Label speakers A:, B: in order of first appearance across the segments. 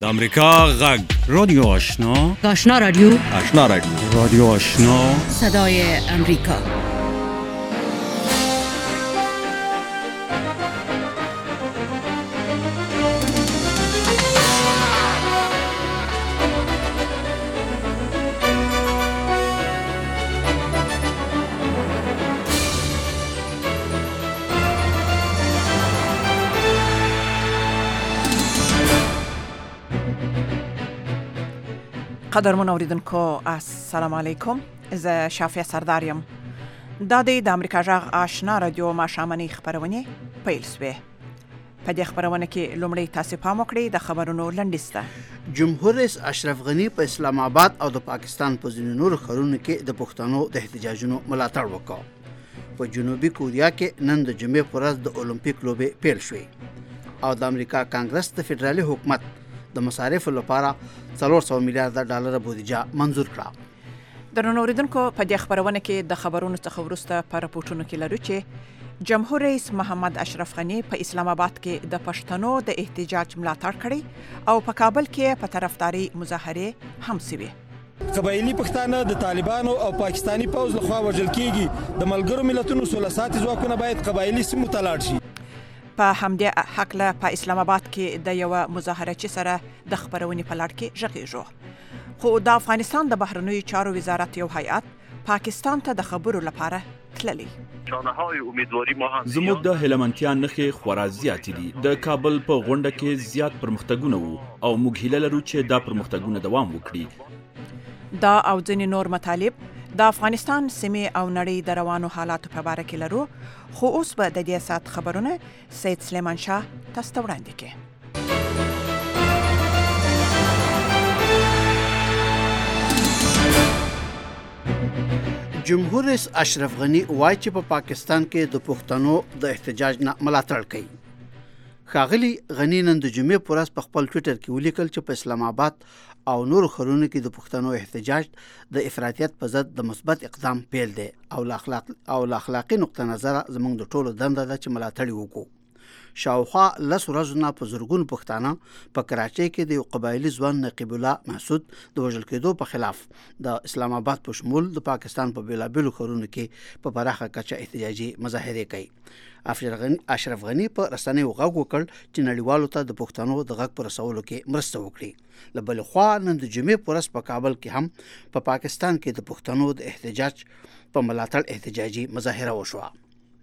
A: د امریکا غږ رادیو آشنا
B: آشنا رادیو
A: رادیو آشنا
B: صدای امریکا.
C: قدرمن اوریدونکو السلام علیکم. زه شافیه سرداریم. دا د امریکا غږ آشنا رادیو ماښامنۍ خبرونه پیل شوې. په دې خبرونه کې لومړی تاسو پام وکړئ د خبرونو لنډیسته.
D: جمهور رئیس اشرف غنی په اسلام آباد او د پاکستان په ځینو نورو ښارونو کې د پښتنو د احتجاجونو ملاتړ وکړ. په جنوبي کوریا کې نن د جمعې پر ورځ د اولمپیک لوبې پیل شوې او د امریکا کانګرس د فدرالي حکومت د مصارفو لپاره 400 میلیارډ ډالر بودیجه منظور کړه.
C: د اوریدونکو په دې خبرونه کې د خبرونو څخه وروسته په راپورټونو کې لرو چې جمهور رئیس محمد اشرف غنی په اسلام آباد کې د پښتنو د احتجاج ملاتړ کړی او په کابل کې په طرفداري مظاهره هم شوې.
E: قبایلی پښتانه د طالبانو او پاکستانی پوځ لخوا وژل کیږي. د ملګرو ملتونو سولساتي ځواکونه باید قبایلی سیمو ته لاړ شي.
C: په همدې حقله په اسلام آباد کې د یو مظاهرهچی سره د خبرونې په لړ کې ژغېږو. خو د افغانستان د بهرنیو چارو وزارت یو هیئت پاکستان ته د خبرو لپاره تللی.
F: زموږ د هلمندتیا نښې خورا زیاتې دي. د کابل په غونډه کې زیات پرمختګونه وو او موږ هیله لرو چې دا پرمختګونه دوام وکړي.
C: دا او ځینې نور مطالب د افغانستان سیمې او نړۍ د روانو حالاتو په اړه کې لرو. خو اوس به د دې سات خبرونه سید سلیمان شاه تاسو ته وړاندې کړي.
D: جمهور رئیس اشرف غنی وایي چې په پاکستان کې د پښتنو د احتجاج نه ملاتړ کوي. ښاغلي غنی نن د جمعې پر ورځ په خپل ټویټر کې ولیکل چې په اسلام آباد او نورو ښارونو کې د پښتنو احتجاج د افراطیت په ضد د مثبت اقدام پیل دی او له اخلاقي نقطه نظره زموږ د ټولو دنده ده چې ملاتړ وکړو. شاوخوا 10 ورځې نه په زرګونو پښتانه په کراچۍ کې د یو قبایلي ځوان نقیب الله محسود د وژل کېدو په خلاف د اسلام آباد په شمول د پاکستان په بیلابیلو ښارونو کې په پراخه کچه احتجاجي مظاهرې کوي. اشرف غنی په رسنیو غږ وکړ چې نړیوالو ته د پښتنو د غږ پر رسولو کې مرسته وکړي. له بل خوا نن د جمعې پر ورځ په کابل کې هم په پاکستان کې د پښتنو د احتجاج په ملاتړ احتجاجي مظاهره وشوه.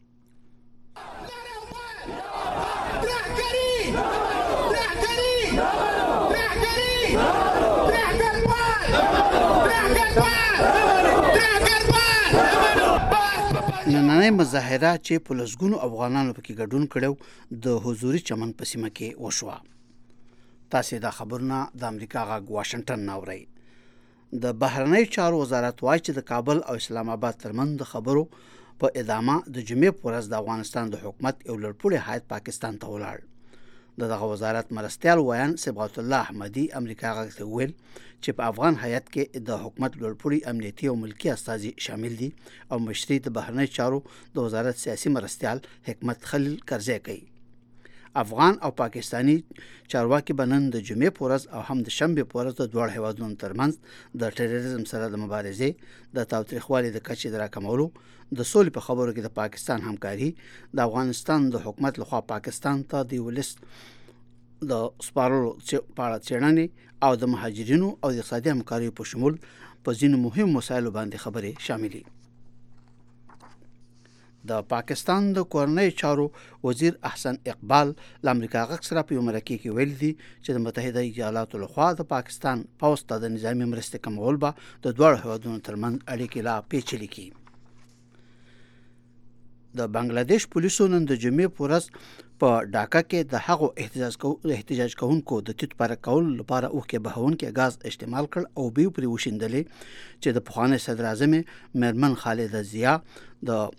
D: نننۍ مظاهره چې په لسګونو افغانانو پکې ګډون کړو د حضوري چمن په سیمه کې وشوه. تاسې دا خبرونه د امریکا غږ واشنگټن نه اورئ. د بهرنیو چارو وزارت وایي چې د کابل او اسلام آباد ترمنځ د خبرو په ادامه د جمعې پر ورځ د افغانستان د حکومت یو لوړپوړی هیئت پاکستان ته ولاړ. دغه وزارت مرستیال ویان صبغت الله احمدي امریکا غږ ته وویل چې په افغان هیئت کې د حکومت لوړپوړي امنیتي او ملکي استازي شامل دي او مشري د بهرنیو چارو د وزارت سیاسي مرستیال حکمت خلیل کرزی کوي. افغان او پاکستانی چارواکي به نن د جمعې په ورځ او هم د شنبې په ورځ د دواړو هیوادونو ترمنځ د ټیرریزم سره د مبارزې د تاوتریخوالي د کچې د راکمولو د سولې په خبرو کې د پاکستان همکاري د افغانستان د حکومت لخوا پاکستان ته د ولست د سپارلو په اړه څېړنې او د مهاجرینو او د اقتصادي همکاریو په شمول په ځینو مهم مسایلو باندې خبرې شاملې. د پاکستان د کورنیو چارو وزیر احسن اقبال له امریکا غږ سره په یو مرکې کې ویل دي چې د متحده ایالاتو لخوا د پاکستان پوځ ته د نظامي مرستې کمول به د دواړو هیوادونو ترمنځ اړیکې لا پیچلې کړي. د بنگلاديش پولیسو نن د جمعې په ورځ په ډاکا کې د هغو احتجاج کوونکو د تیت پاره کول لپاره اوښکې بهونکي غاز استعمال کړ او به پرې وشیندلې چې د پخوانی صدر اعظم میرمن خالده ضیا د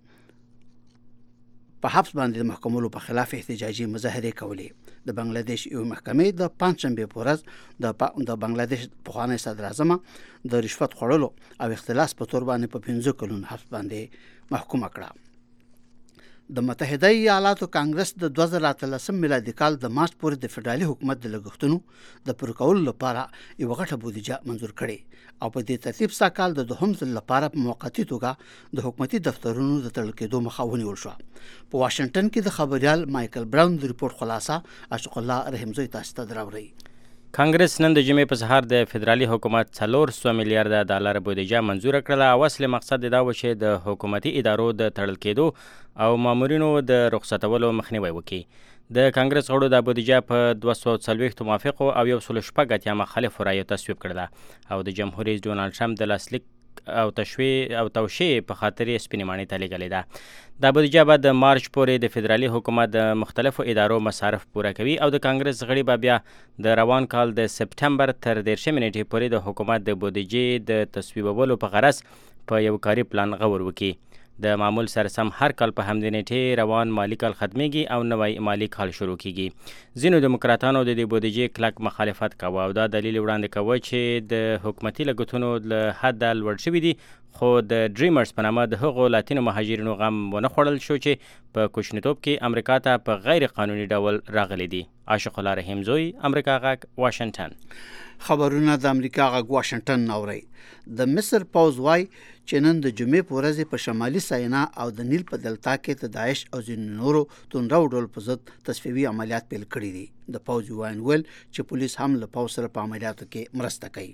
D: په حبس باندې د محکمو په خلاف احتجاجي مظاهرې کولې. د بنگلاديش یو محکمې د پنځشنبه په ورځ د بنگلاديش پخوانی صدر اعظم د رشوت خوړلو او اختلاس په تور باندې په 15 کلونو حبس باندې محکومه کړه. د متحده ایالاتو کانګرس د 2013 میلادي کال د مارچ پورې د فدرالي حکومت د لګښتونو د پوره کولو لپاره یو غټه بودیجه منظور کړې او په دې ترتیب ساکال د دوهم ځل لپاره په موقتی توګه د حکومتي دفترونو د تړل کېدو مخه ونیول شو. په واشنگټن کې د خبريال مایکل براون د ریپورت خلاصه اشق الله رحمزوی تاسو ته دراوړي.
G: کانګرس نن د جمعې په سهار د فدرالي حکومت 400 میلیارډ ډالر بودیجه منظور کړله او اصلي مقصد دا و چې د حکومتي ادارو د تړل کېدو او مامورینو د رخصتولو مخنیوي وکړي. د کانګرس غړو د بودیجه په 240 موافقو او 116 مخالفو رایو تصویب کړله او د جمهور رئیس ډونالد ټرمپ د لاسلیک او توشیع په خاطر سپینې ماڼۍ ته لیږلې ده. دا بودیجه به د مارچ پورې د فدرالي حکومت د مختلفو ادارو مصارف پوره کوي او د کانګرس غړي به بیا د روان کال د سپټمبر تر 13 نیټې پورې د حکومت د بودیجې د تصویبولو په غرض په یو کاري پلان غور وکړي. د معمول سره سم هر کال په همدې نیټې روان مالی کال ختمیږي او نوی مالی کال شروع کیږي. ځینو دیموکراتانو د دې بودیجې کلک مخالفت کاوه او دا دلیل وړاندې کاوه چې د حکومتي لګښتونو له حده لوړ شوي دي، خو د ډریمرز په نامه د هغو لاتینو مهاجرینو غم ونه خوړل شو چې په کوچنیتوب کې امریکا ته په غیر قانوني ډول راغلي دي. عاشق الله رحمزوی، امریکا غږ، واشنگټن.
D: خبرونه د امریکا غږ واشنگټن اوري. د مصر پوز وای چې نن د جمعې په ورځ په شمالي سینا او د نیل په دلتا کې د داعش او ځینو نورو توندرو ډول په ضد تصفیوي عملیات پیل کړي دي. د پوز وایي چې پولیس هم له پوز سره په عملیاتو کې مرسته کوي.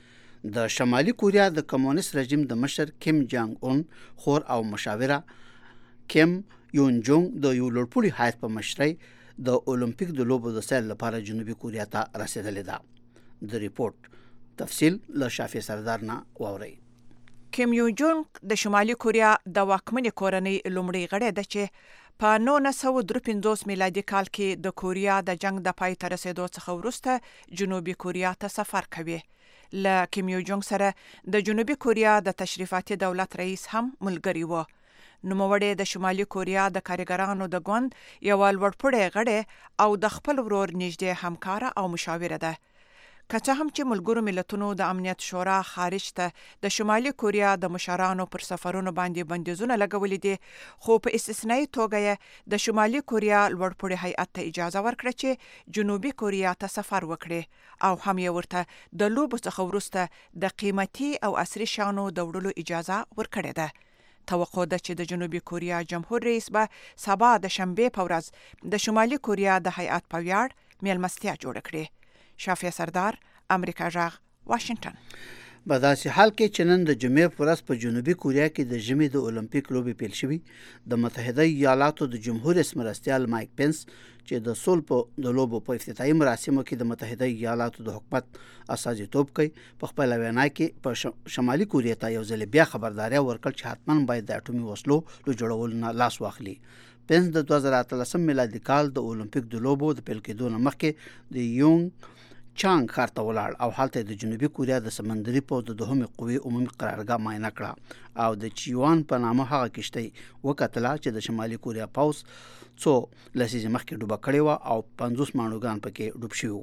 D: د شمالي کوریا د کمونیست رژیم د مشر کیم جانګ اون خور او مشاوره کیم یون جونګ د یو لوړپوړي هیات په مشرۍ د اولمپیک د لوبو د سیل لپاره جنوبي کوریا ته رسیدلې ده. د ریپورت تفصیل له شافي سردار نه واورئ.
C: کیم یون جونګ د شمالي کوریا د واکمنې کورنۍ لومړی غړی ده چې په 1953 میلادي کال کې د کوریا د جنگ د پای ته رسیدو څخه وروسته جنوبي کوریا ته سفر کوي. له کیم یون جونګ سره د جنوبي کوریا د تشریفاتي دولت رئیس هم ملګری و. نوموړی د شمالي کوریا د کارګرانو د ګوند یو لوړپوړی غړی او د خپل ورور نږدې همکاره او مشاوره ده. که څه هم چې ملګرو ملتونو د امنیت شورا خارج ته د شمالي کوریا د مشرانو پر سفرونو باندې بندیزونه لګولې دي، خو په استثنایی توګه یې د شمالي کوریا لوړپوړي هیئت ته اجازه ورکړه چې جنوبي کوریا ته سفر وکړي او هم یې ورته د لوبو څخه وروسته د قیمتي او عصري شیانو د وړلو اجازه ورکړې ده. توقع ده چې د جنوبي کوریا جمهور رئیس به سبا د شنبې په ورځ د شمالي کوریا د هیئت په ویاړ میلمستیا جوړه کړي. شافیه سردار، امریکا غږ، واشنگټن.
D: په داسې حال کې چې نن د جمعې په ورځ په جنوبي کوریا کې د ژمي د اولمپیک لوبې پیل شوي، د متحده ایالاتو د جمهور رئیس مرستیال مایک پنس چې د سول په د لوبو په افتتاحي مراسمو کې د متحده ایالاتو د حکومت استازیتوب کوي، په خپل وینا کې په شمالي کوریا ته یو ځل بیا خبرداري ورکړه چې حتماً باید د اټومي وسلو له جوړولو نه لاس واخلي. پنس د 2013 میلادي کال د اولمپیک د لوبو د پیل کېدو نه مخکې د یونګ چانګ ښار ته ولاړ او هلته د جنوبي کوریا د سمندري پوځ د دوهمې قوې عمومي قرارګاه معاینه کړه او د چیوان په نامه هغه کشتۍ وکتله چې د شمالي کوریا پوځ څو لسیزې مخکې ډوبه کړې وه او 50 ماڼوګان پکې ډوب شوي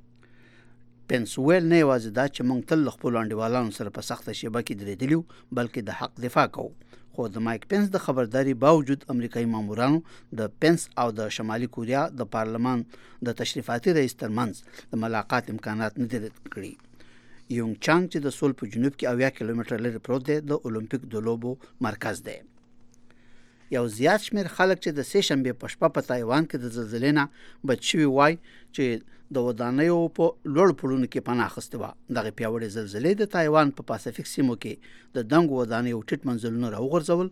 D: وو. پنس ویل نه یوازې دا چې موږ تل له خپلو انډیوالانو سره په سخته شیبه کې درېدلي وو، بلکې د حق دفاع کوو. خو د مایک پنس د خبرداري باوجود امریکایي مامورانو د پنس او د شمالي کوریا د پارلمان د تشریفاتي رئیس ترمنځ د ملاقات امکانات نه دي رد کړي. یونګ چانګ چې د سول په جنوب کې 80 کیلومتر لرې پروت دی د اولمپیک د لوبو مرکز دی. یو زیات شمیر خلک چې د سې شنبې په شپه په تایوان کې د زلزلې نه بچ شوي وای چې د ودانیو په لوړ پوړونو کې پناه اخیستې وه. دغې پیاوړې زلزلې د تایوان په پاسفیک سیمو کې د دنګو ودانیو ټیټ منزلونه راوغورځول،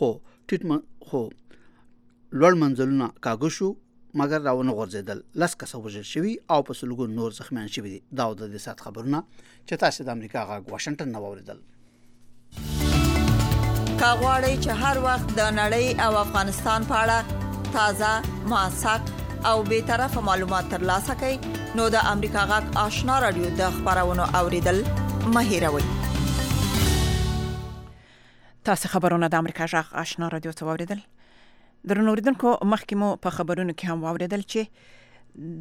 D: خو لوړ منزلونه کاږه شو مګر راونه غورځېدل. 10 کسه وژل شوي او په سلګونو نور زخمیان شوي دي. دا د دې ساعت خبرونه چې تاسو د امریکا غږ واشنگټن نه واورېدل.
H: که غواړئ چې هر وخت د نړۍ او افغانستان په اړه تازه، موثق او بیطرفه معلومات ترلاسه کړئ نو د امریکا غږ آشنا رادیو د خبرونو اوریدل مه هېروئ.
C: تاسو خبرونه د امریکا غږ آشنا رادیو ته واوریدل. درنو اوریدونکو، مخکې مو په خبرونو کې هم واوریدل چې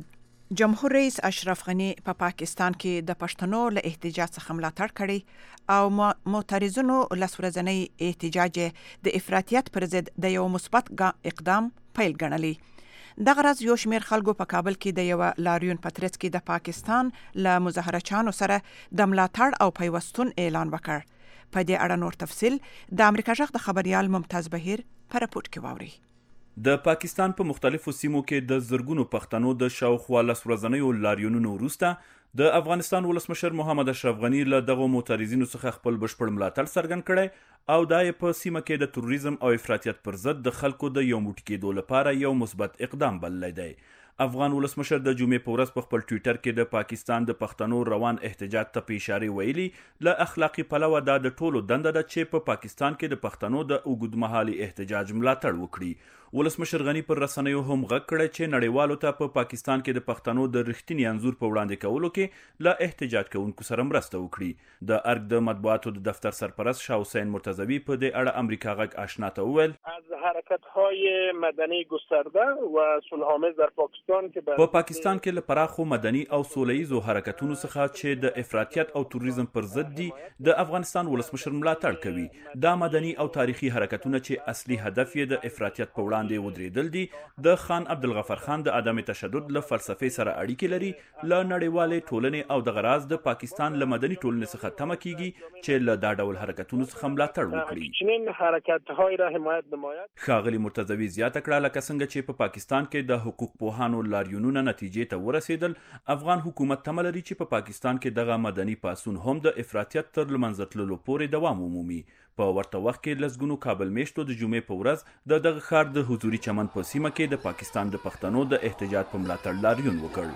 C: جمهور رئیس اشرف غنی په پاکستان کې د پښتنو له احتجاج څخه ملاتړ کړی او معترضینو لسورځنۍ احتجاج د افراطیت پر ضد د یو مثبت اقدام پیل ګڼلی. دغه ورځ یو شمېر خلکو په کابل کې د یو لاریون په ترڅ کې د پاکستان له مظاهرچیانو سره د ملاتړ او پیوستون اعلان وکړ. په دې اړه نور تفصیل د امریکا غږ د خبريال ممتاز بهیر په راپورټ کې واوري.
F: د پاکستان په مختلفو سیمو کې د زرګونو پښتنو د شاوخوا لس ورځنیو لاریونونو وروسته د افغانستان ولسمشر محمد اشرف غنی له دغه معترضینو څخه خپل بشپړ ملاتړ څرګند کړی او دا په سیمه کې د تروریزم او افراطیت پر ضد د خلکو د یو موټ کېدو لپاره یو مثبت اقدام بللی دی. افغان ولسمشر د جمعې په ورځ په خپل ټویټر کې د پاکستان د پښتنو روان احتجاج ته په اشاره ویلي له اخلاقی پلوه دا د ټولو دنده ده چې په پاکستان کې د پښتنو د اوږدمهالي احتجاج ملاتړ وکړي. ولسمشر غنی پر رسنیو هم غږ کړی چې نړیوالو ته په پاکستان کې د پښتنو د رښتینی انځور په وړاندې کولو کې له احتجاج کوونکو سره مرسته وکړي. د ارګ د مطبوعاتو د دفتر سرپرست شاه حسین مرتضوی په دې اړه امریکا غږ آشنا ته وویل
I: از حرکت‌های مدنی گسترده و صلح‌آمیز در پاکستان که
F: په پاکستان کې له پراخو مدني او سوله‌ایزو حرکتونو څخه چې د افراطیت او تروریزم پر ضد دي د افغانستان ولسمشر ملاتړ کوي. دا مدني او تاریخي حرکتونه چې اصلي هدف یې د افراطیت په وړاندې ودرېدل دي د خان عبدالغفار خان د عدم تشدد له فلسفې سره اړیکې لري. له نړیوالې ټولنې او د غراز د پاکستان له مدني ټولنې څخه تمه کیږي چې له دا ډول حرکتونو څخه ملاتړ وکړي.
I: چنین حرکت‌های را حمایت نماید.
F: ښاغلي مرتضوی زیاته کړه لکه څنګه چې په پاکستان کې د حقوق پوهانو لاریونونه نتیجې ته ورسېدل، افغان حکومت تمه لري چې په پاکستان کې دغه مدني پاڅون هم د افراطیت تر لمنځه تللو پورې دوام ومومي. په ورته وخت کې لسګونو کابل میشتو د جمعې په ورځ د دغه ښار د حضوري چمن په سیمه کې د پاکستان د پښتنو د احتجاج په ملاتړ لاریون وکړ.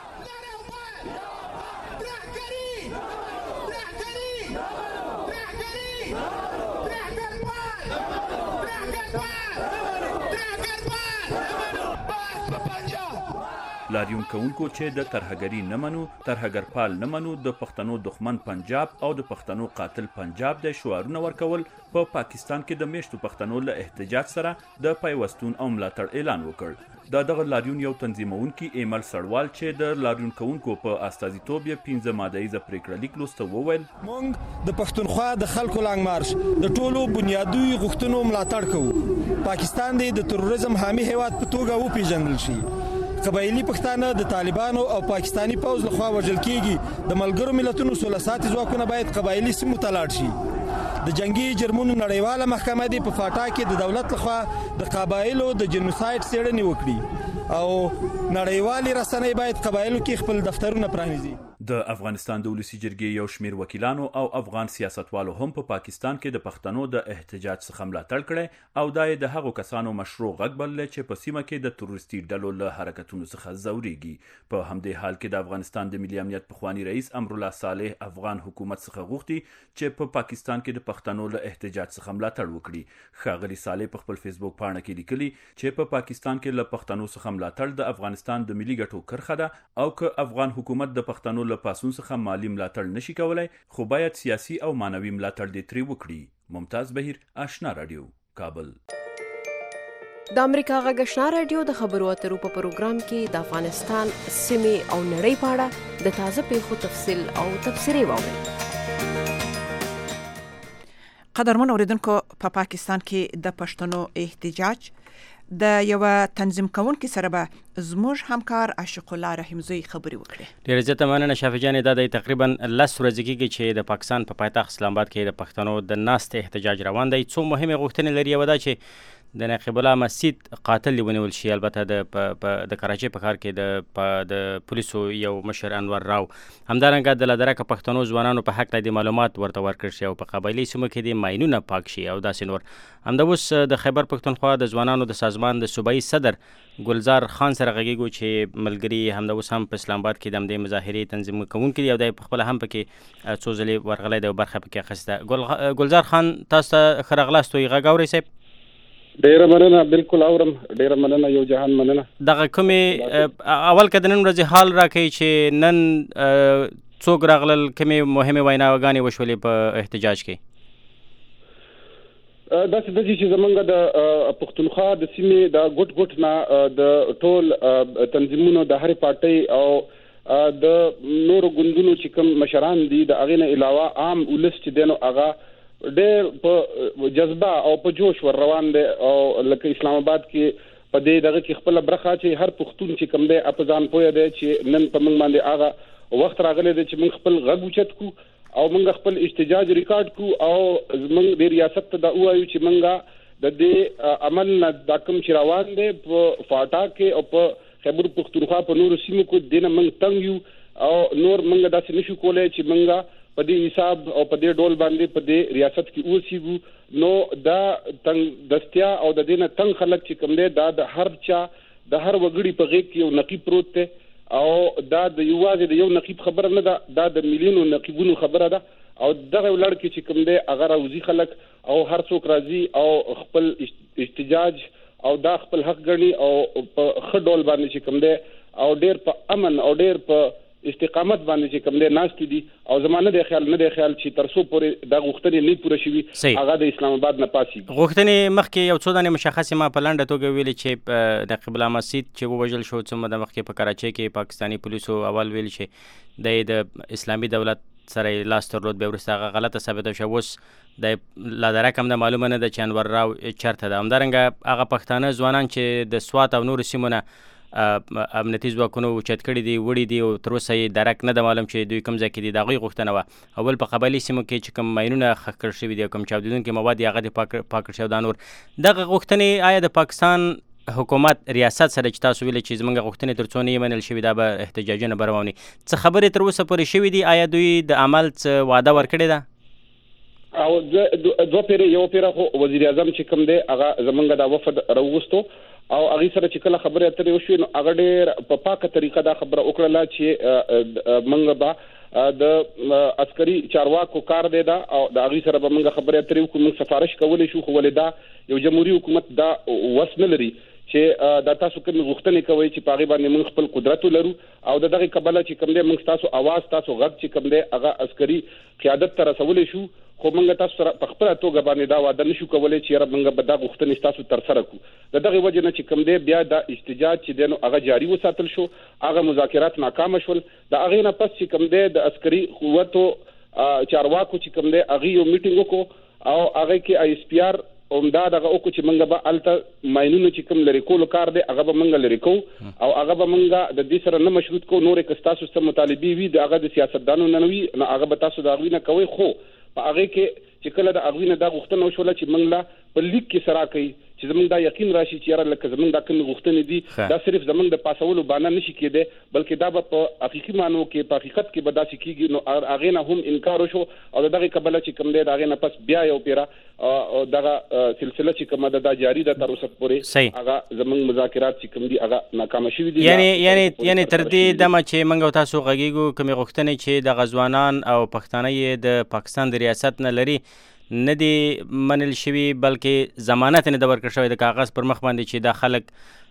F: لاریون کوونکو چې د ترهګري نه منو، ترهګرپال نه منو، د پښتنو دښمن پنجاب او د پښتنو قاتل پنجاب د شعارونه ورکول په پاکستان کې د میشتو پښتنو له احتجاج سره د پیوستون او ملاتړ اعلان وکړ. دغه لاریون یو تنظیمونکي ایمل سړوال چې د لاریون کوونکو په استازیتوب یې 15 مادهیزه پریکړه لیک لوسته وویل
E: موږ د پښتونخوا د خلکو لانګ مارش د ټولو بنیادي غوښتنو ملاتړ کوو. پاکستان د تروریزم حامي هیواد په توګه وپیژندل شي. قبایلی پښتانه د طالبانو او پاکستانی پوځ لخوا وژل کیږي. د ملګرو ملتونو سولساتي ځواکونه باید قبایلی سیمو ته لاړ شي. د جنگي جرمونو نړیواله محکمه دی په فاټا کې د دولت لخوا د قبایلو د جنوساید څېړنې وکړي او نړیوالې رسنۍ باید قبایلو کې خپل دفترونه پرانیزي.
F: د افغانستان د ولسی جرګې یو شمیر وکیلانو او افغان سیاستوالو هم په پاکستان کې د پښتنو د احتجاج څخه ملاتړ کړي او دا د هغو کسانو مشروع غږ بللی چې په سیمه کې د تروریستي ډلو له حرکتونو څخه ځورېږي. په همدې حال کې د افغانستان د ملي امنیت پخوانی رئیس امرالله صالح افغان حکومت څخه غوښتي چې په پاکستان کې د پښتنو له احتجاج څخه ملاتړ وکړي. ښاغلي صالح په خپل فیسبوک پاڼه کې لیکلي چې په پاکستان کې له پښتنو څخه ملاتړ د افغانستان د ملي ګټو کرښه ده او که افغان حکومت د پښتنو له پاسون څخه مالی ملاتړ نشي کولای خو باید سیاسي او مانوي ملاتړ دې ترې وکړي. ممتاز بهیر، آشنا رادیو، کابل.
J: د امریکا غږ آشنا رادیو د خبرو اترو په پروګرام کې د افغانستان سیمې او نړۍ په اړه د تازه پیښو تفصیل او تبصرې واورئ.
C: قدرمن اوریدونکو، په پاکستان کې د پښتنو احتجاج د یو تنظیم کوونکي سره به زموږ همکار عاشق الله رحیمزوی خبرې وکړي.
G: ډېره زیاته مننه شافي جانې. دا د تقریبا 10 ورځې کېږي چې د پاکستان په پایتخت اسلام آباد کې د پښتنو د ناستې احتجاج روان دی. څو مهمې غوښتنې لري. یوه دا چې د نقیب الله مسجد قاتل ونیول شي. البته د کراچۍ په ښار کې د پولیسو یو مشر انور راو، همدارنګه د لادرکه پښتنو ځوانانو په حق د معلومات ورته ورکړل شي او په قبایلي سیمو کې د ماینونه پاک شي او داسې نور. همدا اوس د خیبر پښتونخوا د ځوانانو د سازمان د صوبایي صدر ګلزار خان سره غږیږو چې ملګري همدا اوس هم په اسلام آباد کې د همدې مظاهرې تنظیم کوونکي دي او دی په خپله هم پکې څو ځلې ورغلی دی او برخه پکې اخیسته. ګلزار خان، تاسو ته ښه راغلاست. غږ اورئ صاحب؟
K: ډیره مننه. بالکل اورم. ډیره مننه. یو جهان مننه.
G: دغه کومې اول که د نن ورځې حال راکوي چې نن څوک راغلل، کومې مهمې ویناګانې وشولې په احتجاج کې؟
K: دا څه چې زمونږ د پښتونخوا د سیمې د ګټ نه د ټول تنظیمونو د هرې پارټۍ او د نورو ګوندونو چې کوم مشران دي د هغې نه علاوه عام ولس چې دی نو هغه ډېر په جذبه او په جوش ور روان دی او لکه اسلام آباد کې په دې دغه کې خپل برخه چې هر پښتون چې کوم دی په ځان پوهه دی چې نن په موږ باندې هغه وخت راغلی دی چې موږ خپل غږ اوچت کو او موږ خپل احتجاج ریکارډ کو او موږ د ریاست ته دا وایو چې موږ د دې عمل نه دا کوم چې روان دی په فاټا کې او په خیبر پښتونخوا په نورو سیمو کې دینه موږ تنګ یو او نور موږ داسې نشو کولای چې موږ په دې حساب او په دې ډول باندې په دې ریاست کې اوسېږو نو دا تنګ دستیا او د دینه تنګ خلک چې کوم دی دا د هر چا د هر وګړي په غیږ کې یو نقیب پروت دی او دا د یوازې د یو نقیب خبره نه ده دا د میلیونو نقیبونو خبره ده او دغه ولړ کې چې کوم دی هغه راوځي خلک او هر څوک راځي او خپل احتجاج او دا خپل حق ګڼي او په ښه ډول باندې چې کوم دی او ډېر په امن او ډېر په استقامت باندې چې کوم دی ناست دي او زمانه د خیال چې ترسو پورې د غوښتنې نه پوره شوي هغه د اسلام آباد نه پاسي
G: غوښتنې مخکې یو څو دانې مشخصې ما په لنډه توګه ویلي چې د قبله مسجد چې ووژل شو څه موده مخکې په کراچۍ کې پاکستاني پولیسو اول ویل چې د اسلامي دولت سره لاس درلود بیا وروسته هغه غلطه ثابته شوه اوس د لا درک هم د معلومه نه ده چې انور راو چېرته ده همدارنګه هغه پښتانه ځوانان چې د سوات او نورو سیمو نه امنیتي ځواکونو اوچت کړي دي وړي دي او تر اوسه یې درک نه ده معلوم چې دوی کوم ځای کې دي د هغوی غوښتنه وه اول په قبایلي سیمو کې چې کوم ماینونه ښخ کړل شوي دي او کوم چاودېدونکي مواد یې هغه دې پاک کړل شوي دا نور دغه غوښتنې آیا د پاکستان حکومت ریاست سره چې تاسو ویلې چې زموږ غوښتنې تر څو نه یې منل شوي دا به احتجاجونه به رواني څه خبرې تر اوسه پورې شوي دي آیا دوی د عمل څه وعده ورکړې ده
K: او دوه پیره یو پیره خو وزیر اعظم چې کوم دی هغه زمونږ د وفد راوغوستو او هغه سره چې کله خبرې اترې وشوې نو هغه ډېر په پاکه طریقه دا خبره وکړله چې موږ به د عسکري چارواکو کار دی دا او د هغې سره به موږ خبرې اترې وکړو موږ سفارش کولی شو خو ولې دا یو جمهوري حکومت دا وس نه لري چې دا تاسو کوم غوښتنې کوئ چې په هغې باندې موږ خپل قدرت ولرو او د دغې کبله چې کوم دی موږ ستاسو اواز ستاسو غږ چې کوم دی هغه عسکري قیادت ته رسولی شو خو موږ تاسو سره په خپله توګه باندې دا واده نشو کولی چې یاره موږ به دا غوښتنې ستاسو ترسره کړو د دغې وجې نه چې کوم دی بیا دا احتجاج چې دی نو هغه جاري وساتل شو هغه مذاکرات ناکامه شول د هغې نه پس چې کوم دی د عسکري قوتو چارواکو چې کوم دی هغې یو میټینګ وکړو او هغې کې آی اس پی آر همدا دغه وکړو چې موږ به هلته ماینونو چې کوم لرې کولو کار دی هغه به موږ لرې کوو او هغه به موږ د دې سره نه مشروط کوو نورې که ستاسو څه مطالبې وي د هغه د سیاستدانو نه وي نو هغه به تاسو د هغوی نه کوئ خو په هغې کې چې کله د هغوی نه دا غوښتنه وشوله چې موږ لا په لیک کې سره کوي چې زمونږ دا یقین راشي چې یاره لکه زمونږ دا کومې غوښتنې دي دا صرف زمونږ د پاسولو بانه نشي کېدی بلکې دا به په حقیقي معنو کې په حقیقت کې به داسې کېږي نو هغې نه هم انکار وشو او د دغې کبله چې کوم دی د هغې نه پس بیا یو پیره دغه سلسله چې کومه ده دا جاري ده تر اوسه پورې هغه زمونږ مذاکرات چې کوم دي هغه ناکامه شوي دي
G: یعنې تر دې دمه چې موږ او تاسو غږیږو کومې غوښتنې چې دغه ځوانان او پښتانه یې د پاکستان د ریاست نه لري نه دي منل شوي بلکې ضمانت نه ده ورکړل شوی د کاغذ پر مخ باندې چې دا خلک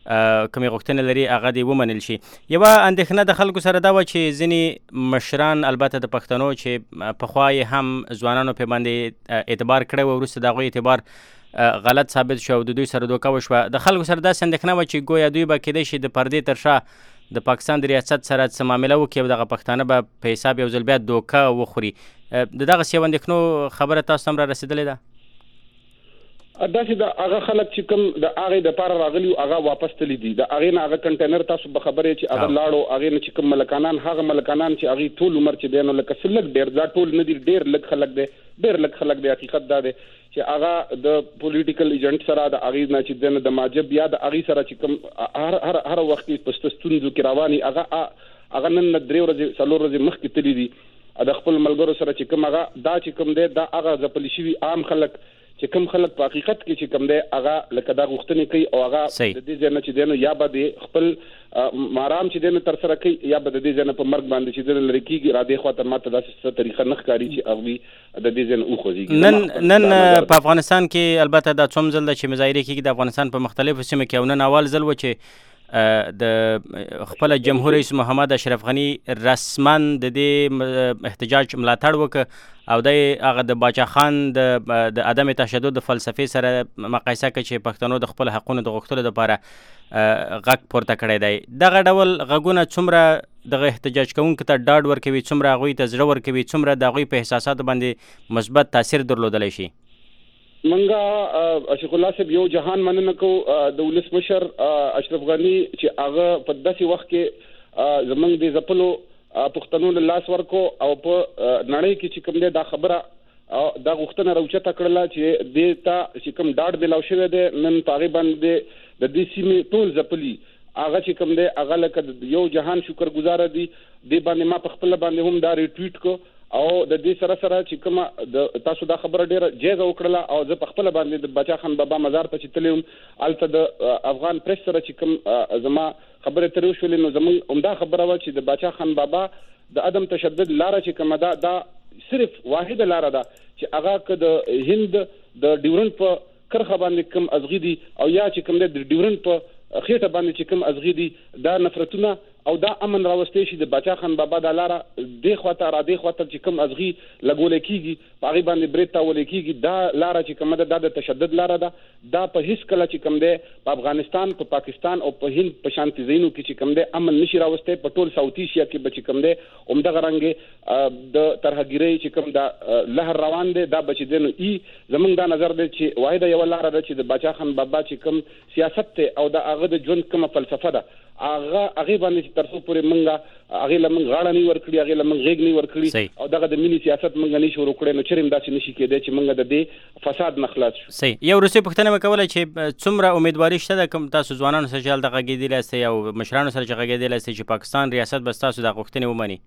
G: کومې غوښتنې لري هغه دې ومنل شي یوه اندېښنه د خلکو سره دا وه چې ځینې مشران البته د پښتنو چې پخوا یې هم ځوانانو پې باندې اعتبار کړی و وروسته د هغوی اعتبار غلط ثابت شو او د دوی سره دوکه وشوه د خلکو سره داسې اندېښنه وه چې ګویا دوی به کیدای شي د پردې تر شا د پاکستان د ریاست سره څه معامله وکړي او دغه پښتانه به په حساب یو ځل بیا دوکه وخوري د دغسې یو اندېښنو خبره تاسو هم را رسېدلې ده
K: داسې د هغه خلک چې کوم د هغې دپاره راغلي هغه واپس تللي دي د هغې نه هغه کنټینر تاسو به خبرې چې هغه لاړو هغې نه چې کوم ملکانان هغه ملکانان چې هغې ټول عمر چې دی نو لکه څه لږ ډېر دا ټول نه دي ډېر لږ خلک دی ډېر لږ خلک دی حقیقت دا دی چې هغه د پولیټیکل ایجنټ سره د هغې نه چې دی د ماجب یا د هغې سره چې کوم هر وخت کې په ستونزو کې رواني هغه نن 3 ورځې 4 ورځې مخکې تللي دي د خپل ملګرو سره چې کوم هغه دا چې کوم دی دا هغه ځپلي شوي عام خلک چې کوم خلک په حقیقت کې چې کوم دی هغه لکه دا غوښتنې کوي او هغه د دې ځای نه چې دی نو یا به د خپل مارام چې دی نو ترسره کوي یا به د دې ځای نه په مرګ باندې چې دی نو لرې کېږي را دې خوا ته ماته داسې څه طریقه نه ښکاري چې هغوی د دې ځای نه وخوځېږي
G: نن په افغانستان کې البته دا څوم ځل ده چې مظاهرې کېږي د افغانستان په مختلفو سیمو کې او نن اول ځل و چې د خپل جمهور رئیس محمد اشرف غنی رسمن د دې احتجاج ملاتړ وکړ او د هغه د باچا خان د عدم تشدد د فلسفې سره مقایسه کړي چې پښتنو د خپل حقونو د غوښتلو لپاره غږ پورته کړی دی. دغه ډول غږونه څومره دغه احتجاج کوونکو ته ډاډ ورکوي، څومره هغوی ته زړه ورکوي، څومره د هغوی په احساساتو باندې مثبت تاثیر درلودلی شي؟
K: منګه اشرف الله صاحب یو جهان مننه کو د ولسمشر اشرف غنی چې هغه په داسې وخت کې زمونږ د زپلو پښتنو له لاس ورکو او په نړۍ کې چې کوم دی دا خبره دا غوښتنه راوچته کړله چې دې ته چې کوم ډاډ ملاو شوی دی نن په هغې باندې د دې سیمې ټول ځپلي هغه چې کوم دی هغه لکه یو جهان شکر ګزاره دي. دې باندې ما په خپله باندې هم دا ریټویټ کو او د دې سره چې کومه د تاسو دا خبره ډیره جیزه وکړله او زه په خپله باندې د باچا خان بابا مزار ته چې تللی وم هلته د افغان پریس سره چې کوم زما خبرې ترې وشولې نو زموږ همدا خبره وه چې د باچا خان بابا د عدم تشدد لاره چې کومه ده دا صرف واحده لاره ده چې هغه که د هند د ډیورنډ په کرښه باندې کوم ازغي دي او یا چې کوم دی د ډیورنډ په خېټه باندې چې کوم ازغي دي دا نفرتونه او دا امن راوستي شي د باچا خان بابا د لاره دې خواته را دې خواته چې کوم ازغي لګولې کېږي په هغې باندې برید تاولې کېږي دا لاره چې کومه ده دا د تشدد لاره ده. دا په هیڅ کله چې کوم دی په افغانستان په پاکستان او په هند په شانتي ځایونو کې چې کوم دی امن نشي راوستی. په ټول ساوث ایشیا کې به چې کوم دی همدغه رنګې د ترهګیرۍ چې کوم دا لهر روان دی دا به چې دی نو زموږ دا نظر دی چې واحده یوه لاره ده چې د باچا خان بابا چې کوم سیاست دی او د هغه د ژوند کومه فلسفه ده هغه باندې چې تر څو پورې موږ هغې له موږ غاړه نه ورکړي هغې له موږ غېږ نه ورکړي او دغه د ملي سیاست موږ نه شروع کړی نو چېرې هم داسې نشي کېدی چې موږ د دې فساد نه خلاص شو.
G: صحیح. یو وروستۍ پوښتنه مې کوله چې څومره امیدواري شته ده کوم تاسو ځوانانو سره چې هلته غږېدلی یاستئ او مشرانو سره چې غږېدلی یاستئ چې پاکستان ریاست به ستاسو دا غوښتنې ومني؟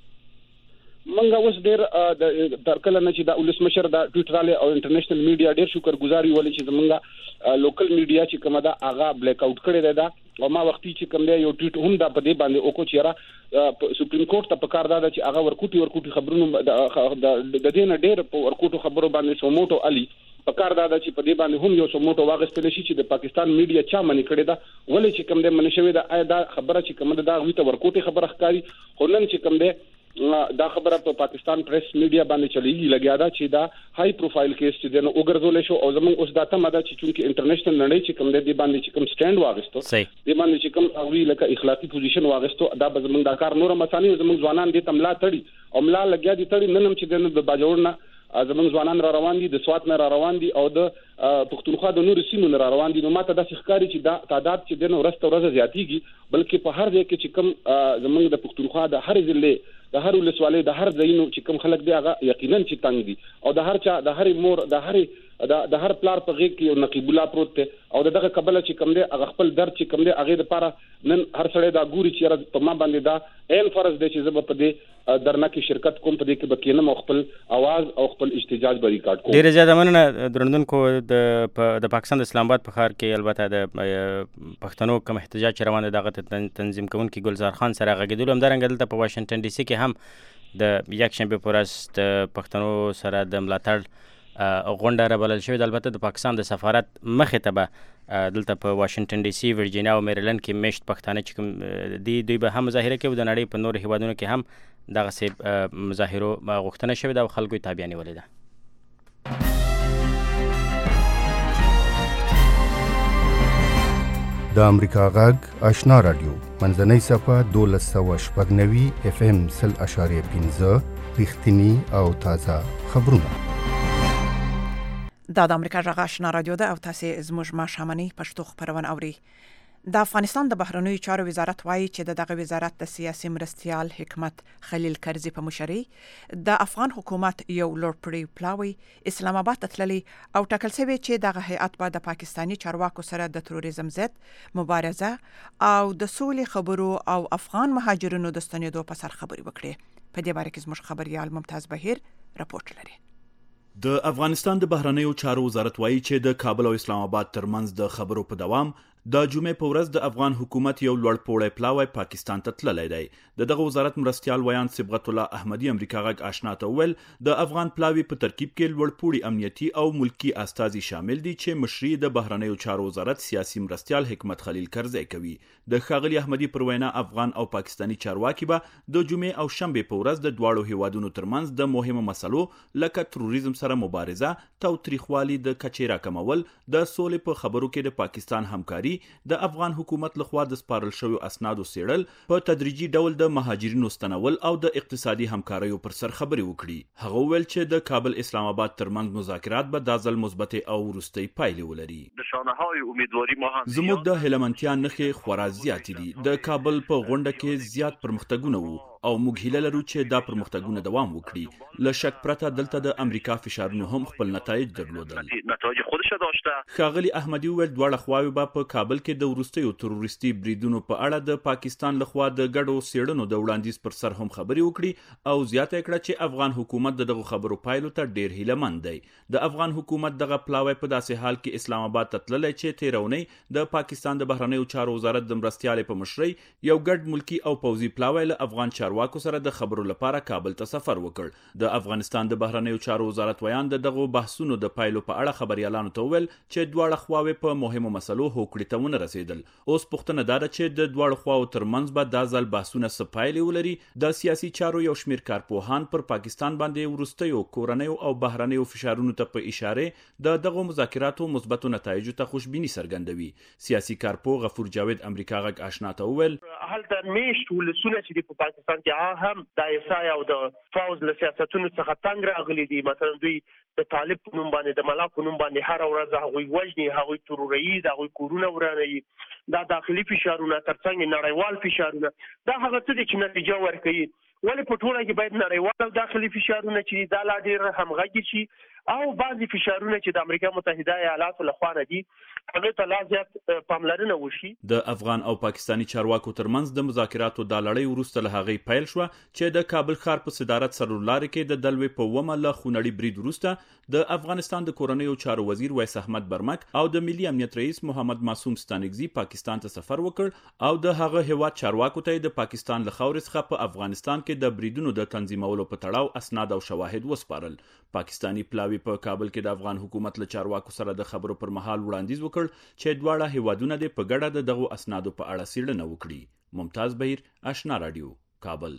K: منګه اوس ډېر تر کله نه چې دا ولسمشر دا ټویټ رالی او انټرنیشنل میډیا ډېر شکر ګزار یو ولې چې زمونږ لوکل میډیا چې کومه ده هغه بلیک آوټ کړی دی دا او ما وختي چې کوم دی یو ټویټ هم دا په دې باندې وکړو چې یاره سپریم کورټ ته پکار دا چې هغه ورکوټي خبرونو د دې نه ډېر په ورکوټو خبرو باندې سوموټو علي پکار دا چې په دې باندې هم یو سوموټو واغستل شي چې د پاکستان میډیا چا منې کړې ده ولې چې کوم دی منې شوې ده آیا دا خبره چې کومه ده دا هغوی ته ورکوټي خبره ښکاري خو نن چې کوم دی دا خبره په پاکستان پریس میډیا باندې چلیږي لګیا ده چې دا های پروفایل کیس چې دی نو وګرځولی شو او زموږ اوس دا تمه ده چې چونکې انټرنیشنل نړۍ چې کوم دی دې باندې چې کوم سټینډ واغېستو دې باندې چې کوم هغوی لکه اخلاقي پوزیشن واغېستو دا به زموږ دا کار نور هم اساني زموږ ځوانان دې ته ملا تړي او ملا لګیا دي تړي نن هم چې دی نو د باجوړ نه زموږ ځوانان را روان دي د سوات نه را روان دي او د پښتونخوا د نورو سیمو نه را روان دي نو ماته داسې ښکاري چې دا تعداد چې دی نو ورځ ته ورځ زیاتېږي بلکې په هر ځای کې چې کوم زموږ د پښتونخوا د هرې ضلع د هر ولسوالۍ د هر ځایونو چې کوم خلک دی هغه یقینا چې تنګ دي او د هر چا د هرې مور د هر پلار په غېږ کې یو نقیب الله پروت دی او دغه کبله چې کوم دی هغه خپل درد چې کوم دی هغې دپاره نن هر سړی دا ګوري چې یاره په ما باندې دا عین فرض دی چې زه به په دې درنه کې شرکت کوم په دې کې به کېنم او خپل اواز او خپل احتجاج به ریکارډ کوم.
G: ډېره زیاته مننه درندونکو. د پاکستان د اسلام آباد په ښار کې البته د پښتنو کوم احتجاج چې روان دی د هغه تنظیم کوونکي ګلزار خان سره غږېدلو همدارنګه دلته په واشنګټن ډي سي کې هم د یکشنبې په ورځ د پښتنو سره د ملاتړ غونډه رابلل شوې ده. البته د پاکستان د سفارت مخې ته به دلته په واشنګټن ډي سي ورجینیا او میریلند کې میشت پښتانه چې کوم دي دوی به هم مظاهره کوي. د نړۍ په نورو هیوادونو کې هم دغسې مظاهرو غوښتنه شوې ده او خلکو یې تابعه نیولې ده.
L: د امریکا غږ آشنا رادیو منځنۍ صفحه 1290 FM 0.15 رښتینی او تازه خبرونه.
C: دا د امریکا غږ آشنا رادیو ده او تاسو زموږ ماښامنۍ پښتو خبرونه اورئ. د افغانستان د بهرنیو چارو وزارت وایي چې دغه وزارت د سیاسي مرستیال حکمت خلیل کرزي په مشرۍ د افغان حکومت یو لوړپوړی پلاوی اسلام آباد ته تللی او ټاکل شوی چې دغه هیئت به د پاکستاني چارواکو سره د تروریزم ضد مبارزه او د سولې خبرو او افغان مهاجرینو د ستنېدو په سر خبرې وکړي. په دې باره کې زموږ خبريال ممتاز بهیر راپورټ لري.
F: د افغانستان د بهرنیو چارو وزارت وایي چې د کابل او اسلام آباد ترمنځ د خبرو په دوام د جمعې په ورځ د افغان حکومت یو لوړ پوړی پلاوی پاکستان ته تللی دی. دغه وزارت مرستیال ویان صبغت الله احمدی امریکا غږ آشنا ته وویل د افغان پلاوی په ترکیب کې لوړ پوړي امنیتي او ملکی استازي شامل دي چې مشري د بهرنیو چارو وزارت سیاسي مرستیال حکمت خلیل کرزی کوي. د ښاغلي احمدی پر وینا افغان او پاکستانی چارواکي به د جمعې او شنبې په ورځ د دواړو هیوادونو ترمنځ د مهمو مسلو لکه تروریزم سره مبارزه، تاوتریخوالي د کچې راکمول، د سولې په خبرو کې د پاکستان همکاري، د افغان حکومت لخوا د سپارل شویو اسنادو څېړل، په تدریجي ډول د مهاجرینو ستنول او د اقتصادي همکاریو پر سر خبرې وکړي. هغه وویل چې د کابل اسلام آباد ترمنځ مذاکرات به دا ځل مثبتې او وروستۍ پایلې ولري. زموږ د هیلمنتیا نښې خورا زیاتې دي. د کابل په غونډه کې زیات پرمختګونه وو او موږ هیله لرو چې دا پرمختګونه دوام وکړي. له شک پرته دلته د امریکا فشارونو هم خپل نتایج درلودل. ښاغلي احمدي وویل دواړه خواوې به په کابل کې د وروستیو تروریستي بریدونو په اړه د پاکستان لخوا د ګډو څېړنو د وړاندیز پر سر هم خبرې وکړي او زیاته کړه چې افغان حکومت دغه خبرو پایلو ته ډیر هیلهمند دی. د افغان حکومت دغه پلاوی په داسې حال کې اسلام آباد ته تللی چې تیرونی د پاکستان د بهرنیو چارو وزارت د مرستیال په مشرۍ یو ګډ ملکی او پوځي پلاوی له افغان چارواکو سره د خبرو لپاره کابل ته سفر وکړ. د افغانستان د بهرنیو چارو وزارت ویان دغه بحثونو د پایلو په اړه خبريالانو ته ویل چې دواړه خواوې په مهمو مسلو هوکړې ته ونه رسیدل. اوس پوښتنه دا ده چې د دواړو خواو ترمنځ به دا ځل بحثونه څه پایلې ولري. د سیاسي چارو یو شمېر کارپوهان پر پاکستان باندې وروستیو کورنیو او بهرنیو فشارونو ته په اشاره د دغه مذاکراتو مثبتو نتایجو ته خوشبیني څرګندوي. سیاسي کارپوه غفور جاوید امریکا غږ آشنا ته وویل
I: هلته میشت ولسونه چې په پاکستان کې هم د ایسای او د فوز له سیاستونو څخه تنګ راغلي دي. مثلا دوی د طالب په نوم باندې د ملا په نوم باندې هر ورځ هغوی وژني، هغوی تروریي، هغوی کورونه ورانوي. دا داخلي فشارونه ترڅنګ نړیوال فشارونه دا هغه څه دي چې نتیجه ورکوي. ولې په ټوله کې باید نړیوال او داخلي فشارونه چې دا لا ډېر همغږي شي او بعضی فشارونه چې د امریکا متحده ایالاتو لخوا دي هغه ته لا زیات پاملرنه وشي.
F: د افغان او پاکستانی چارواکو ترمنځ د مذاکراتو د لړۍ وروسته له هغې پیل شوه چې د کابل ښار په صدارت سرلارې کې د دلوي په ومه له خونړي برید وروسته د افغانستان د کورنیو چارو وزیر ویس احمد برمک او د ملي امنیت رئیس محمد معصوم ستانکزي پاکستان ته سفر وکړ او د هغه هیواد چارواکو ته د پاکستان له خاورې څخه په افغانستان کې د بریدونو د تنظیمولو په تړاو اسناد او شواهد وسپارل. پاکستانی پلاوی په کابل کې د افغان حکومت له چارواکو سره د خبرو پر مهال وړاندیز وکړ چې دواړه هیوادونه د په ګډه دغه اسنادو په اړه څېړنه وکړي. ممتاز بهیر، آشنا رادیو، کابل.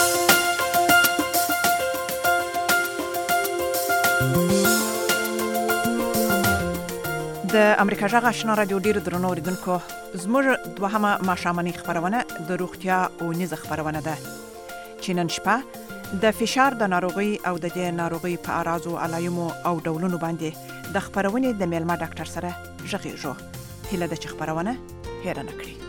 C: د امریکا جغ آشنا رادیو ډیر درنو اوریدونکو، زموږ دوهمه ماښامنۍ خبرونه د روغتیا او نیزه خبرونه ده چې نن شپه د فشار د ناروغي او د دې ناروغي په اعراضو، علایمو او ډولونو باندې د خبرونې د میلمه ډاکټر سره غږیږو. هیله ده چې خبرونه هېره نه کړي.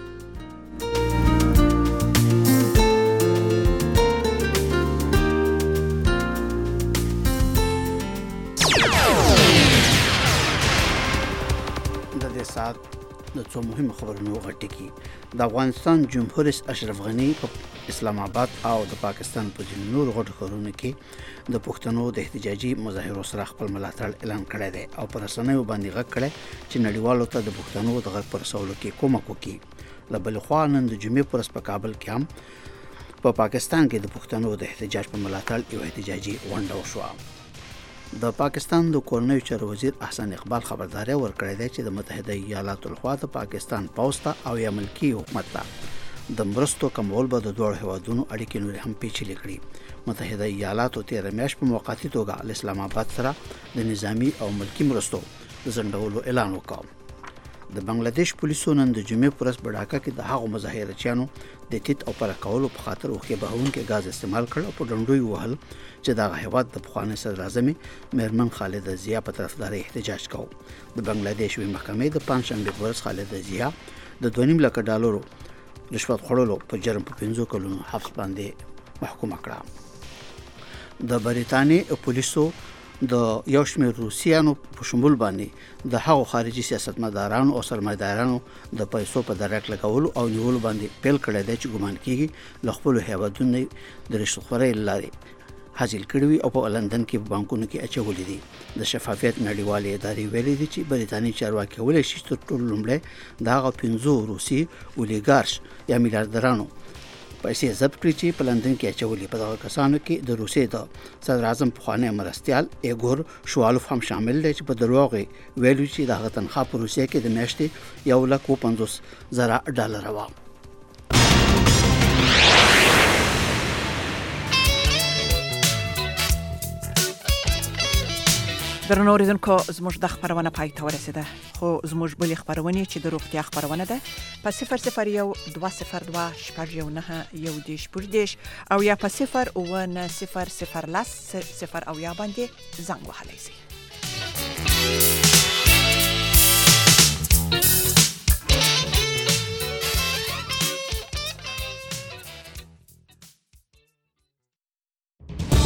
D: د دې ساعت د څو مهمو خبرونو غټکی. د افغانستان جمهور رئیس اشرف غنی په اسلام آباد او د پاکستان په ځینو نورو غټو ښارونو کې د پښتنو د احتجاجي مظاهرو سره خپل ملاتړ اعلان کړی دی او پر رسنیو باندې غږ کړی چې نړیوالو ته د پښتنو د غږ پر رسولو کې کومک وکړي. له بلې خوا نن د جمعې په ورځ په کابل کې هم په پاکستان کې د پښتنو د احتجاج په ملاتړ یو احتجاجي غونډه وشوه. د پاکستان د کورنیو چارو وزیر احسان اقبال خبرداري ورکړې ده چې د متحده ایالاتو لخوا د پاکستان پوځ ته او یا ملکی حکومت ته د مرستو کمول به د دوه هیوادونو اړیکې نور هم پیچلې کړي. متحده ایالاتو تیر میاشت په موقتی توګه له اسلام آباد سره د نظامی او ملکی مرستو د ځنډولو اعلان وکړ. د بنگلاديش پولیسو نن د جمعې پر ورځ په ډاکا کې د هغو مظاهرچیانو د تیت او پر کولو په خاطر وکړي بهونکي غاز استعمال کړ او په ډنډوي وهل چې د هیواد د پخوانی صدر اعظم میرمن خالده ضیا په طرفداري احتجاج کاوه. د بنگلاديش وی محکمې د پنځشنبه په ورځ خالده ضیا د 2.5 لک ډالرو رشوت خورلو په جرم په 15 کلونو حبس باندې محکومه کړه. د بریتانیې پولیسو د یو شمېر روسیانو په شمول باندې د هغو خارجي سیاستمدارانو او سرمایدارانو د پیسو په درک لګولو او نیولو باندې پیل کړی دی چې ګمان کیږي له خپل هیوادونو د رشوت خورۍ لارې حاصل کړی او په لندن کې بانکونو کې اچولې دي. د شفافیت نړیوالې ادارې ویلي دي چې بریتانیایی چارواکي ولې شي تر ټولو لومړی دا 15 روسي اولیګارش یا میلیارډرانو پیسې ضبط کړي چې په لندن کې اچولې. په دغه کسانو کې د روسیې د صدر اعظم پخوانی مرستیال ایګور شوالوف هم شامل دی چې په دروغ ویلو چې دغه تنخواه په روسیې کې د میاشتې $150,000 وه.
C: درنو اوریدونکو زموږ د خبرونه پای ته ورسیده خو زموږ بلې خبرونه چې د روغتیا خبرونه ده په 00120419 او یا په 09000 باندې زنګ وهلی شي.